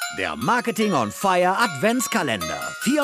Der Marketing on Fire Adventskalender.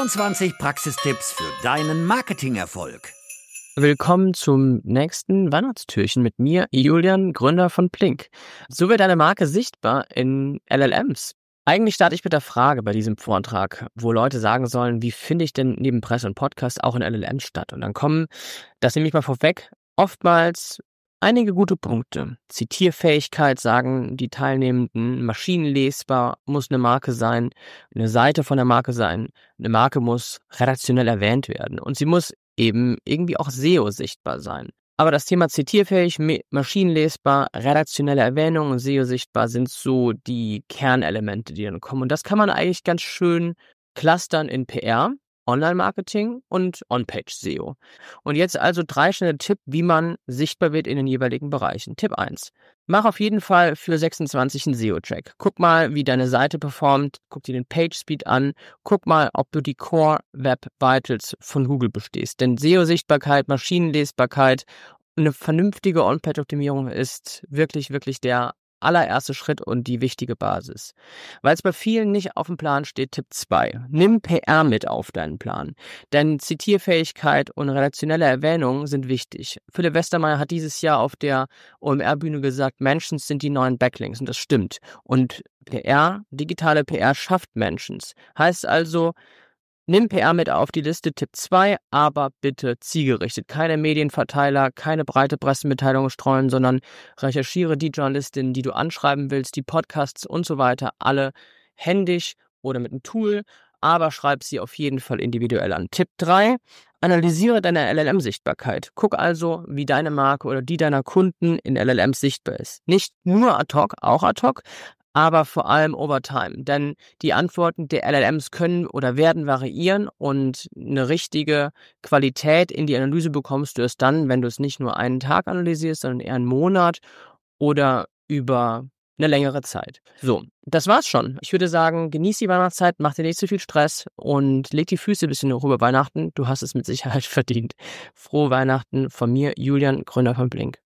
24 Praxistipps für deinen Marketingerfolg. Willkommen zum nächsten Weihnachtstürchen mit mir, Julian, Gründer von Plink. So wird deine Marke sichtbar in LLMs. Eigentlich starte ich mit der Frage bei diesem Vortrag, wo Leute sagen sollen, wie finde ich denn neben Presse und Podcast auch in LLMs statt? Und dann kommen, das nehme ich mal vorweg, oftmals einige gute Punkte. Zitierfähigkeit, sagen die Teilnehmenden, maschinenlesbar muss eine Marke sein, eine Seite von der Marke sein, eine Marke muss redaktionell erwähnt werden und sie muss eben irgendwie auch SEO sichtbar sein. Aber das Thema zitierfähig, maschinenlesbar, redaktionelle Erwähnung und SEO sichtbar sind so die Kernelemente, die dann kommen. Und das kann man eigentlich ganz schön clustern in PR, Online-Marketing und On-Page-SEO. Und jetzt also 3 schnelle Tipps, wie man sichtbar wird in den jeweiligen Bereichen. Tipp 1. Mach auf jeden Fall für 26 einen SEO-Track. Guck mal, wie deine Seite performt, guck dir den Page-Speed an, guck mal, ob du die Core Web Vitals von Google bestehst. Denn SEO-Sichtbarkeit, Maschinenlesbarkeit, eine vernünftige On-Page-Optimierung ist wirklich, wirklich der allererste Schritt und die wichtige Basis. Weil es bei vielen nicht auf dem Plan steht, Tipp 2. Nimm PR mit auf deinen Plan. Denn Zitierfähigkeit und redaktionelle Erwähnungen sind wichtig. Philipp Westermeier hat dieses Jahr auf der OMR-Bühne gesagt, Mentions sind die neuen Backlinks. Und das stimmt. Und PR, digitale PR schafft Mentions. Heißt also, nimm PR mit auf die Liste, Tipp 2, aber bitte zielgerichtet. Keine Medienverteiler, keine breite Pressemitteilung streuen, sondern recherchiere die Journalistinnen, die du anschreiben willst, die Podcasts und so weiter, alle händisch oder mit einem Tool, aber schreib sie auf jeden Fall individuell an. Tipp 3, analysiere deine LLM-Sichtbarkeit. Guck also, wie deine Marke oder die deiner Kunden in LLMs sichtbar ist. Nicht nur ad hoc, auch ad hoc, aber vor allem over time. Denn die Antworten der LLMs können oder werden variieren und eine richtige Qualität in die Analyse bekommst du erst dann, wenn du es nicht nur einen Tag analysierst, sondern eher einen Monat oder über eine längere Zeit. So, das war's schon. Ich würde sagen, genieß die Weihnachtszeit, mach dir nicht zu viel Stress und leg die Füße ein bisschen hoch über Weihnachten. Du hast es mit Sicherheit verdient. Frohe Weihnachten von mir, Julian, Gründer von Plink.